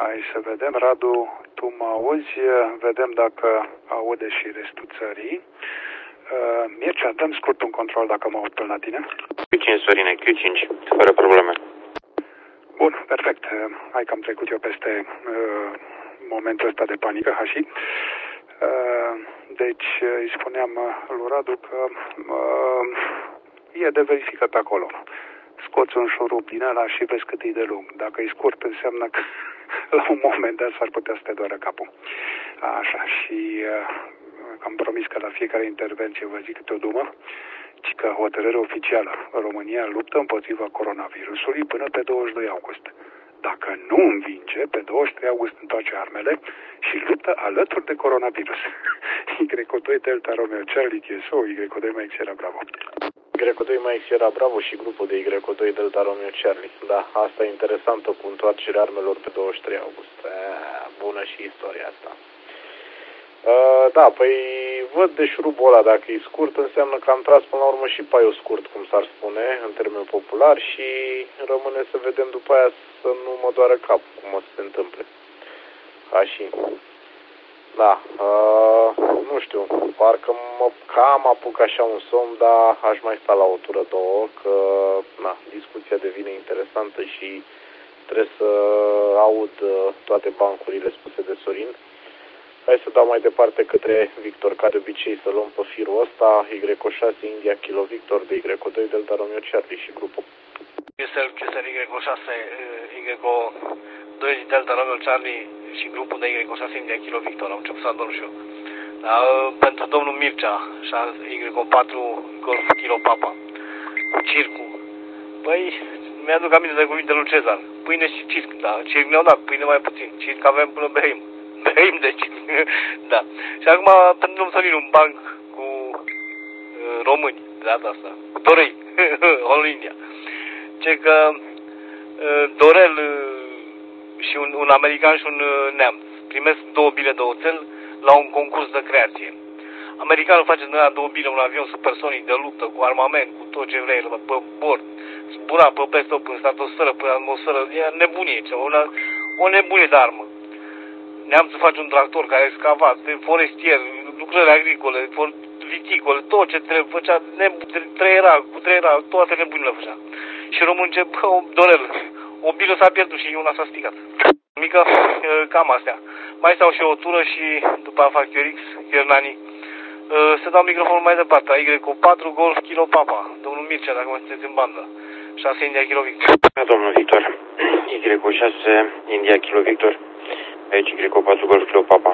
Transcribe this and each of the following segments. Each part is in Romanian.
Hai să vedem, Radu, tu mă auzi, vedem dacă aude și restul țării. Mircea, dăm scurt un control dacă mă aud până la tine. Q5, Sorine, Q5, fără probleme. Bun, perfect. Hai că am trecut eu peste momentul ăsta de panică, Hași. Deci îi spuneam lui Radu că e de verificat acolo. Scoți un șurup din ăla și vezi cât e de lung. Dacă e scurt, înseamnă că la un moment dat s-ar putea să te doară capul. Așa, și am promis că la fiecare intervenție vă zic câte o dumă, ci că hotărâre oficială. România luptă împotriva coronavirusului până pe 22 august. Dacă nu învinge, pe 23 august întoarce armele și luptă alături de coronavirus. Y2 Delta Romeo Charlie TSO, Y2 Mike Sierra Bravo. Y2 Mike Sierra Bravo și grupul de Y2 Delta Romeo Charlie. Da, asta e interesantă cu întoarcerea armelor pe 23 august. Bună și istoria asta. Da, păi văd de șurubul ăla, dacă e scurt, înseamnă că am tras până la urmă și paiul scurt, cum s-ar spune, în termen popular, și rămâne să vedem după aia să nu mă doară capul, cum o să se întâmple. Așa. Da, nu știu, parcă mă cam apuc așa un somn, dar aș mai sta la o tură, două, că na, discuția devine interesantă și trebuie să aud toate bancurile spuse de Sorin. Hai să dau mai departe către Victor, ca de obicei să luăm pe firul ăsta, Y6 India Kilo Victor de Y2 Delta Romeo Charlie și grupul. QSL Y6 Y2 Delta Romeo Charlie și grupul de Y6 India Kilo Victor, am început să adorm și eu. Da, pentru domnul Mircea, Y4 Golf Kilo Papa, circu. Păi, mi-aduc aminte de cuvintele lui Cezar, pâine și circ, da, circ ne-au dat, pâine mai puțin, circ avem până beim. Beim de circ, da. Și acum, pentru domnul Sorin, un banc cu români, de data asta, cu Dorei, All India. Ce că Dorel și un american și un neamț primesc 2 bile de oțel la un concurs de creație. Americanul face din ăla 2 bile un avion supersonic de luptă cu armament, cu tot ce vrei, pe bord, zbura pe peste tot, în stratosferă, până atmosferă, e nebunie, o nebunie de armă. Neamțul face un tractor care e excavat, forestier, lucrări agricole, viticole, tot ce trebuie, făcea, treiera, toate nebunile făcea. Și românul încep, Dorel, o bilă s-a pierdut și una s-a stricat. Mică, cam astea. Mai stau și o tură și după aia fac QRX, Hernani. Să dau microfonul mai departe, Y4 Golf Kilo Papa, domnul Mircea, dacă mă sunteți în bandă. 6 India Kilo Victor. Da, domnul Victor, Y6 India Kilo Victor, aici Y4 Golf Kilo Papa.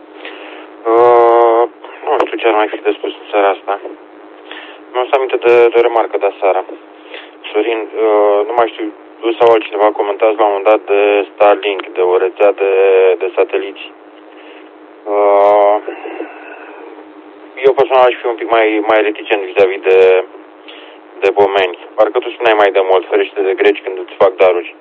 Nu știu ce ar mai fi de spus în seara asta. Mi-am să aminte de o remarcă de aseară. Sorin, nu mai știu, tu sau altcineva comentați la un moment dat de Starlink, de o rețea de sateliți. Eu personal aș fi un pic mai reticent vis-a-vis de pomeni. Parcă tu spuneai mai de mult, ferește de greci când îți fac daruri.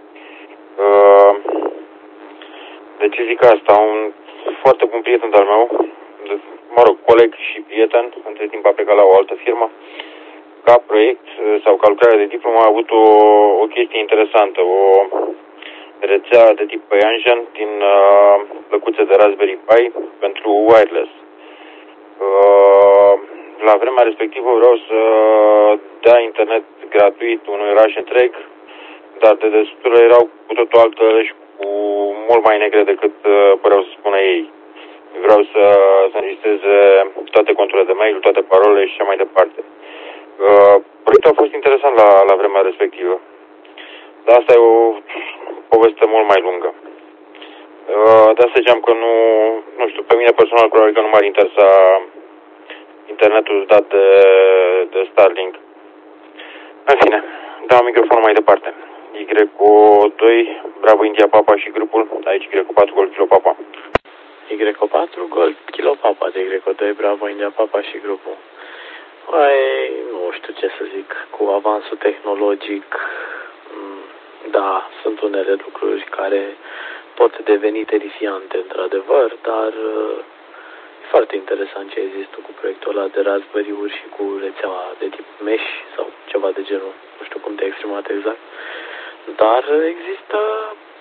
De ce zic asta? Un foarte bun prieten al meu, coleg și prieten, între timp a plecat la o altă firmă, ca proiect sau ca lucrare de diplomă a avut o chestie interesantă, o rețea de tip Păianjen din plăcuțe de Raspberry Pi pentru wireless. La vremea respectivă vreau să dea internet gratuit unui oraș întreg, dar de desutură erau cu totul altă și cu mult mai negre decât păreau să spună ei. Vreau să înregistreze toate conturile de mail, toate parolele și așa mai departe. Proiectul a fost interesant la vremea respectivă. Dar asta e o poveste mult mai lungă. De asta ziceam că nu știu, pe mine personal probabil că nu m-ar interesa internetul dat de Starlink. În fine, dau microfonul mai departe. Y2, Bravo India Papa și grupul, aici Y4 Golf Kilo Papa. Y4 Golf Kilo Papa de Y2 Bravo India Papa și grupul. Păi, nu știu ce să zic, cu avansul tehnologic, da, sunt unele lucruri care pot deveni terifiante, într-adevăr, dar e foarte interesant ce ai zis tu cu proiectul ăla de Raspberry-uri și cu rețeaua de tip mesh sau ceva de genul, nu știu cum te-ai exprimat exact, dar există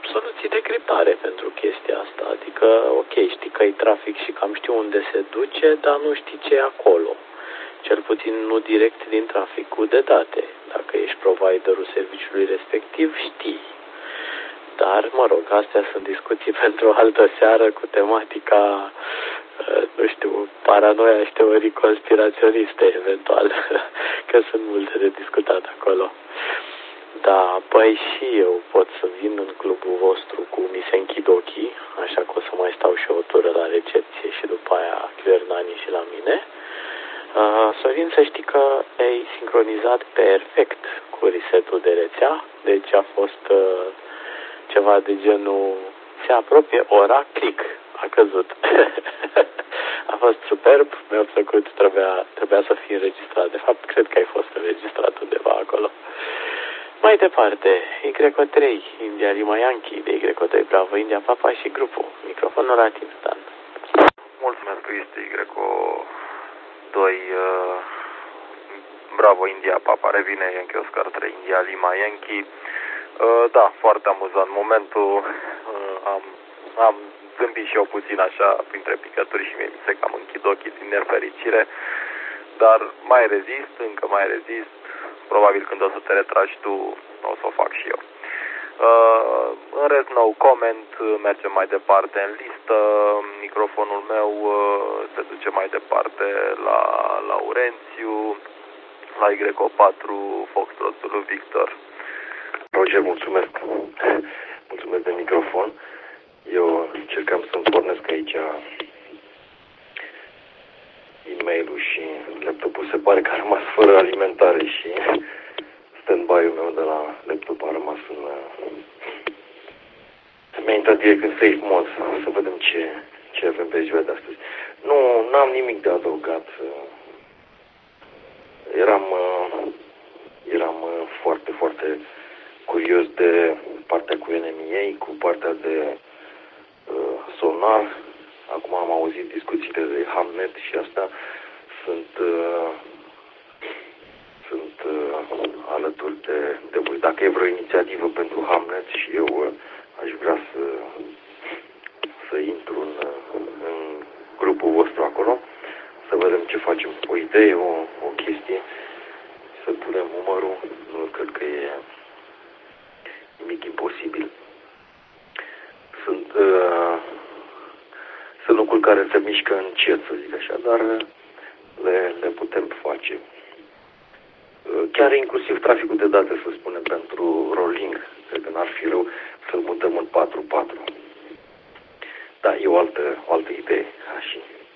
soluții de criptare pentru chestia asta. Adică, ok, știi că e trafic și cam știu unde se duce, dar nu știi ce e acolo. Cel puțin nu direct din traficul de date. Dacă ești providerul serviciului respectiv, știi. Dar, mă rog, astea sunt discuții pentru o altă seară cu tematica, nu știu, paranoia și teorii conspiraționiste, eventual, că sunt multe de discutat acolo. Da, păi și eu pot să vin în clubul vostru cu mi se închid ochii, așa că o să mai stau și o tură la recepție și după aia Nani și la mine. Sorin, să știi că ai sincronizat perfect cu resetul de rețea, deci a fost ceva de genul se apropie ora, click, a căzut. A fost superb, mi-a plăcut, trebuia să fie înregistrat. De fapt, cred că ai fost înregistrat undeva acolo. Mai departe, Y3, India Lima Yankee, de Y2 Bravo, India Papa și grupul. Microfonul la tine, Dan. Mulțumesc că este Y2 Bravo, India Papa, revine Yankee Oscar 3, India Lima Yankee. Da, foarte amuzant momentul. Am zâmbit și eu puțin așa printre picături și mie mi se cam închid ochii din nefericire. Dar mai rezist, încă mai rezist. Probabil când o să te retragi tu, o să o fac și eu. În rest, no comment, mergem mai departe în listă. Microfonul meu se duce mai departe la Laurențiu, la Y4 Foxtrot Zulu Victor. Roger, mulțumesc. Mulțumesc de microfon. Eu încercam să-mi pornesc aici e-mail-ul și laptopul se pare că a rămas fără alimentare și stand-by-ul meu de la laptop a rămas în... Mi-a intrat direct în safe mode să vedem ce avem pe ziua de astăzi. Nu, n-am nimic de adăugat. Eram foarte, foarte curios de partea cu NMA, cu partea de sonar. Acum am auzit discuțiile de Hamnet și asta sunt alături de voi. Dacă e vreo inițiativă pentru Hamnet și eu aș vrea să intru în grupul vostru acolo, să vedem ce facem. O idee, o chestie, să punem numărul, nu cred că e nimic imposibil. Sunt lucruri care se mișcă încet, să zic așa, dar le putem face. Chiar inclusiv traficul de date, să spunem, pentru rolling, cred că n-ar fi rău să-l mutăm în 4.4. Da, e o altă idee. Și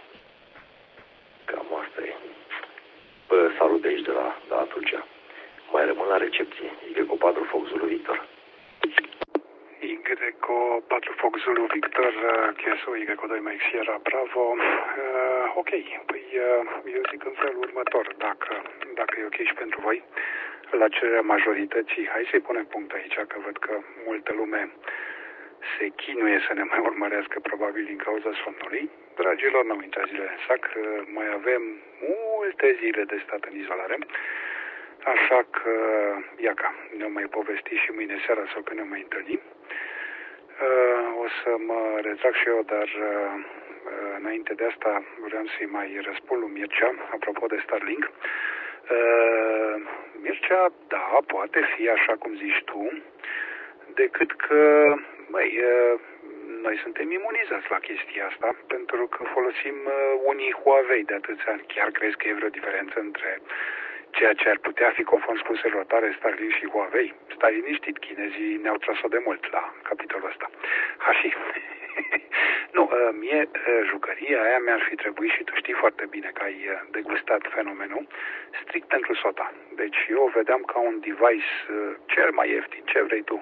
cam asta e. Salut de aici, de la Tulcea. Mai rămân la recepție. Y4 Fox Zulu Victor. Y4 Fox Zulu Victor, QSO Y2 Mike Sierra Bravo. Ok, păi eu zic în felul următor, dacă e ok și pentru voi, la cererea majorității, hai să-i punem punct aici, că văd că multă lume se chinuie să ne mai urmărească probabil din cauza somnului. Dragilor, n-au intrat zilele în sac, mai avem multe zile de stat în izolare. Așa că, iaca, ne-o mai povesti și mâine seara sau când ne mai întâlnim. O să mă retrag și eu, dar înainte de asta vreau să-i mai răspund lui Mircea, apropo de Starlink. Mircea, da, poate fi așa cum zici tu, decât că, noi suntem imunizați la chestia asta, pentru că folosim unii Huawei de atâția ani. Chiar crezi că e vreo diferență între ceea ce ar putea fi, conform spuselor tale, Starlink și Huawei? Stai liniștit, chinezii ne-au tras-o de mult la capitolul ăsta. Și nu, mie jucăria aia mi-ar fi trebuit, și tu știi foarte bine că ai degustat fenomenul, strict pentru SOTA. Deci eu o vedeam ca un device cel mai ieftin, ce vrei tu,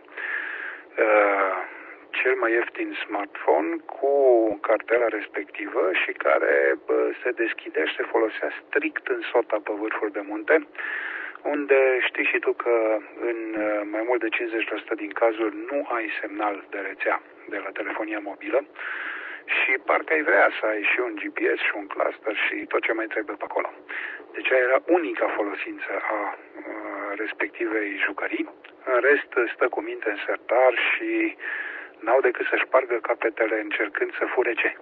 cel mai ieftin smartphone cu cartela respectivă și care se deschidea și se folosea strict în SOTA pe vârfuri de munte, unde știi și tu că în mai mult de 50% din cazuri nu ai semnal de rețea de la telefonia mobilă și parcă ai vrea să ai și un GPS și un cluster și tot ce mai trebuie pe acolo. Deci aia era unica folosință a respectivei jucării. În rest stă cu minte în sertar și n-au decât să șpargă capetele încercând să fure ce?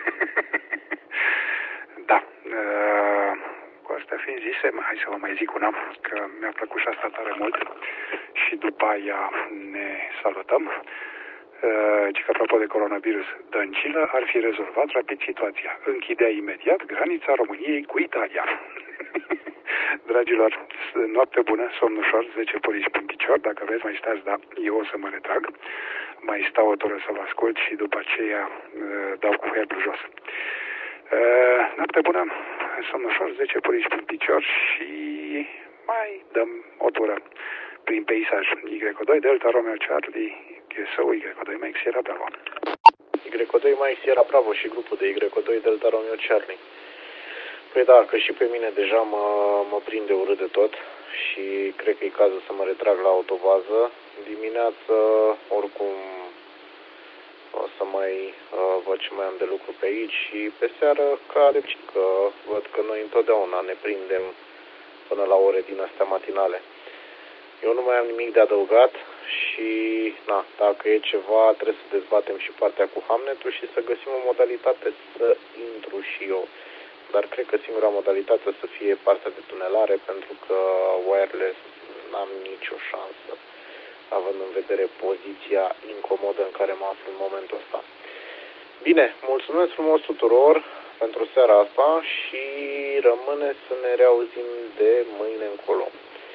Da. Cu astea fiind zise, hai să vă mai zic una, că mi-a plăcut și asta tare mult și după aia ne salutăm. Ci că apropo de coronavirus, Dăncilă ar fi rezolvat rapid situația. Închidea imediat granița României cu Italia. Dragilor, noapte bună, somn ușor, 10 puriși pe picior. Dacă vreți mai stați, da, eu o să mă retrag. Mai stau o tură să vă ascult și după aceea dau cu herbul jos. Noapte bună, somn ușor, 10 puriși pe picior și mai dăm o tură prin peisaj. Y2 Delta Romeo Charlie GSO Y2 Mike Sierra Bravo. Y2 Mike Sierra Bravo și grupul de Y2 Delta Romeo Charlie. Păi da, că și pe mine deja mă prinde urât de tot și cred că e cazul să mă retrag la autovază. Dimineață, oricum, o să mai văd ce mai am de lucru pe aici și pe seară că văd că noi întotdeauna ne prindem până la ore din astea matinale. Eu nu mai am nimic de adăugat și, dacă e ceva, trebuie să dezbatem și partea cu Hamnetul și să găsim o modalitate să intru și eu. Dar cred că singura modalitate să fie partea de tunelare, pentru că wireless n-am nicio șansă, având în vedere poziția incomodă în care mă aflu în momentul ăsta. Bine, mulțumesc frumos tuturor pentru seara asta și rămâne să ne reauzim de mâine încolo.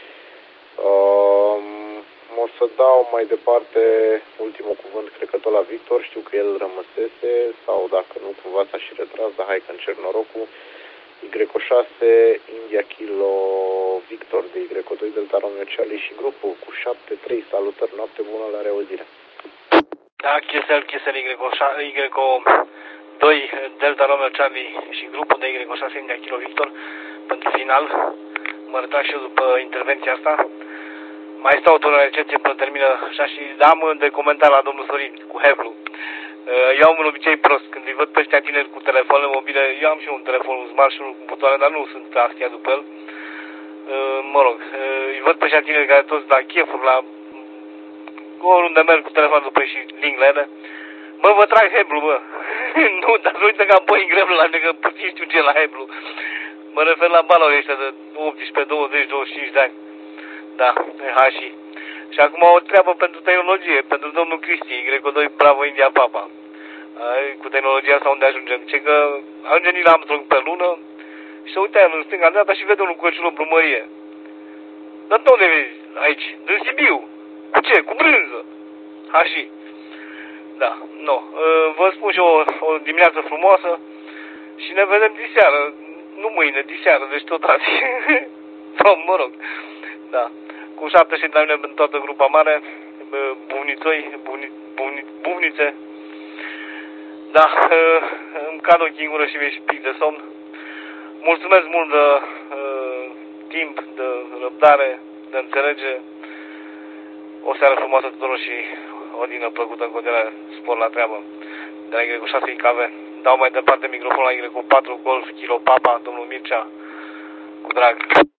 O să dau mai departe ultimul cuvânt, cred că tot la Victor, știu că el rămăsese, sau dacă nu, cumva s-a și retras, dar hai că încerc norocul. Y6, India Kilo, Victor de Y2 Delta Romeo Charlie și grupul cu 7-3, salutări, noapte bună, la reauzire. Da, Chisel, Y2 Delta Romeo Charlie și grupul de Y6 India Kilo Victor pentru final. Mă retrag și eu după intervenția asta. Mai stau o tură la recepție până termină așa și am de comentar la domnul Sorin cu Heblu. Eu am un obicei prost, când îi văd pe ăștia tineri cu telefoane mobile, eu am și un telefon, un smart și unul cu butoane, dar nu sunt astea după el. Mă rog, îi văd pe ăștia tineri care toți la chefuri, la oriunde merg cu telefonul după ei și link la ele. Bă, vă trag Heblu, bă. Nu, dar nu uite că apoi în grevă la că puțin știu ce la Heblu. Mă refer la balori ăștia de 18, 20, 25 de ani. Da, hași. Și acum o treabă pentru tehnologie, pentru domnul Cristi, Y2 Bravo India Papa. Cu tehnologia asta unde ajungem? Ce că ajungem Neil Armstrong pe lună și se uita el în stânga dreapta și vede un lucrăciun în brumărie. Dar de unde vezi? Aici, din Sibiu. Cu ce? Cu brânză. Hași. Da, nu. Vă spun și o dimineață frumoasă și ne vedem diseară. Nu mâine, diseară, deci tot azi. Sau, mă rog. Da. Cu 7 și de la mine în toată grupa mare, buvnițe. Da, îmi cad ochii în gură și mi-e și pic de somn. Mulțumesc mult de timp, de răbdare, de înțelegere. O seară frumoasă tuturor și o dină plăcută în continuare. Spor la treabă. De la Y6 IKV. Dau mai departe microfonul la Y4 Golf Kilo Papa, domnul Mircea. Cu drag.